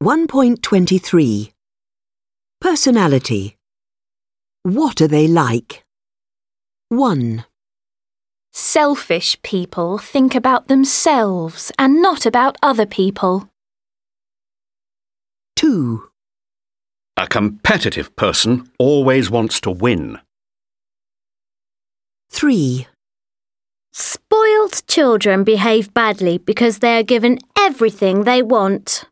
1.23 Personality. What are they like? 1, Selfish people think about themselves and not about other people. 2, A competitive person always wants to win. 3, Spoiled children behave badly because they are given everything they want.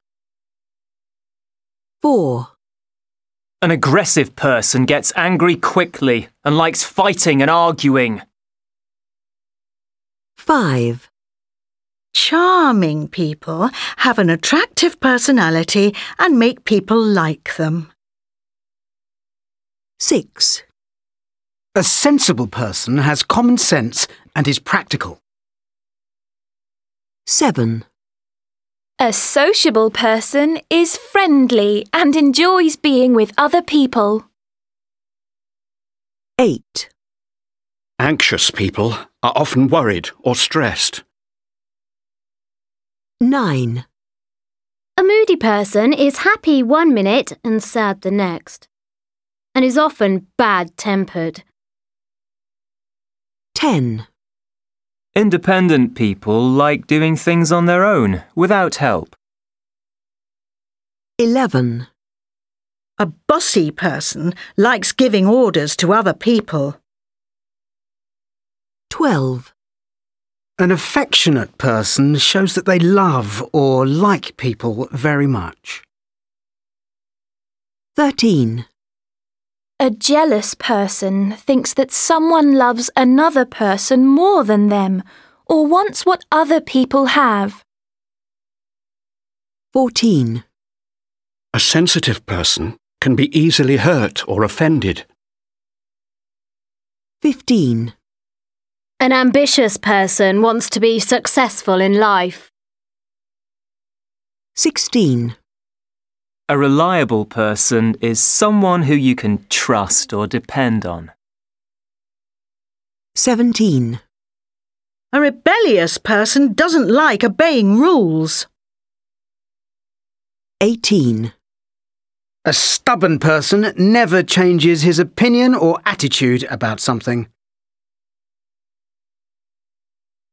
4, An aggressive person gets angry quickly and likes fighting and arguing. 5, Charming people have an attractive personality and make people like them. 6, A sensible person has common sense and is practical. 7, A sociable person is friendly and enjoys being with other people. 8, Anxious people are often worried or stressed. 9, A moody person is happy one minute and sad the next, and is often bad-tempered. 10, Independent people like doing things on their own, without help. 11, A bossy person likes giving orders to other people. 12, An affectionate person shows that they love or like people very much. 13, A jealous person thinks that someone loves another person more than them or wants what other people have. 14, A sensitive person can be easily hurt or offended. 15, An ambitious person wants to be successful in life. 16, A reliable person is someone who you can trust or depend on. 17, A rebellious person doesn't like obeying rules. 18, A stubborn person never changes his opinion or attitude about something.